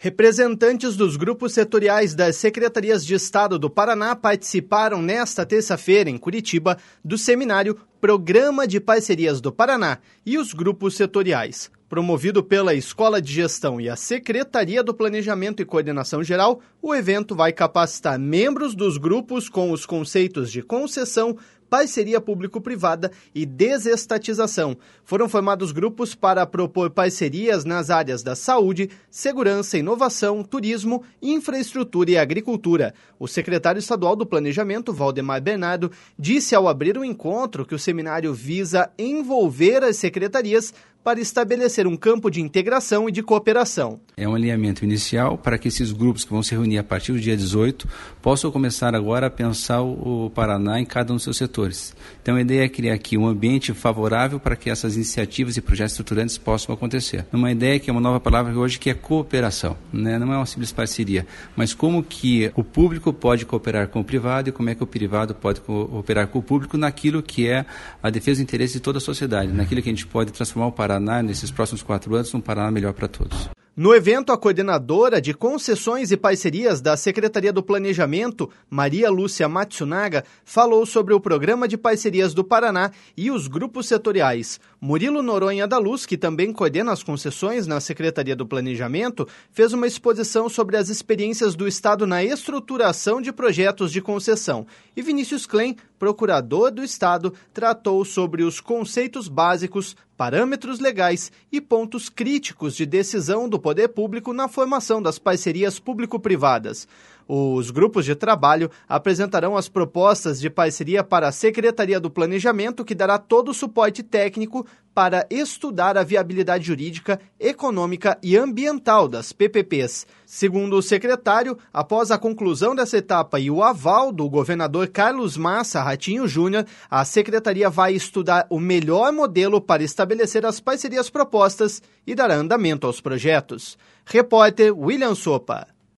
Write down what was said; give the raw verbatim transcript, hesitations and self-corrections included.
Representantes dos grupos setoriais das Secretarias de Estado do Paraná participaram nesta terça-feira, em Curitiba, do seminário Programa de Parcerias do Paraná e os grupos setoriais. Promovido pela Escola de Gestão e a Secretaria do Planejamento e Coordenação Geral, o evento vai capacitar membros dos grupos com os conceitos de concessão, parceria público-privada e desestatização. Foram formados grupos para propor parcerias nas áreas da saúde, segurança, inovação, turismo, infraestrutura e agricultura. O secretário estadual do Planejamento, Valdemar Bernardo, disse ao abrir o encontro que o seminário visa envolver as secretarias para estabelecer um campo de integração e de cooperação. É um alinhamento inicial para que esses grupos que vão se reunir a partir do dia dezoito possam começar agora a pensar o Paraná em cada um dos seus setores. Então a ideia é criar aqui um ambiente favorável para que essas iniciativas e projetos estruturantes possam acontecer. Uma ideia que é uma nova palavra hoje, que é cooperação, né? Não é uma simples parceria, mas como que o público pode cooperar com o privado e como é que o privado pode cooperar com o público naquilo que é a defesa do interesse de toda a sociedade, naquilo que a gente pode transformar o Paraná nesses próximos quatro anos, um Paraná melhor para todos. No evento, a coordenadora de concessões e parcerias da Secretaria do Planejamento, Maria Lúcia Matsunaga, falou sobre o Programa de Parcerias do Paraná e os grupos setoriais. Murilo Noronha da Luz, que também coordena as concessões na Secretaria do Planejamento, fez uma exposição sobre as experiências do Estado na estruturação de projetos de concessão. E Vinícius Klein, procurador do Estado, tratou sobre os conceitos básicos, parâmetros legais e pontos críticos de decisão do poder público na formação das parcerias público-privadas. Os grupos de trabalho apresentarão as propostas de parceria para a Secretaria do Planejamento, que dará todo o suporte técnico para estudar a viabilidade jurídica, econômica e ambiental das P P Ps. Segundo o secretário, após a conclusão dessa etapa e o aval do governador Carlos Massa Ratinho Júnior, a Secretaria vai estudar o melhor modelo para estabelecer as parcerias propostas e dará andamento aos projetos. Repórter William Sopa.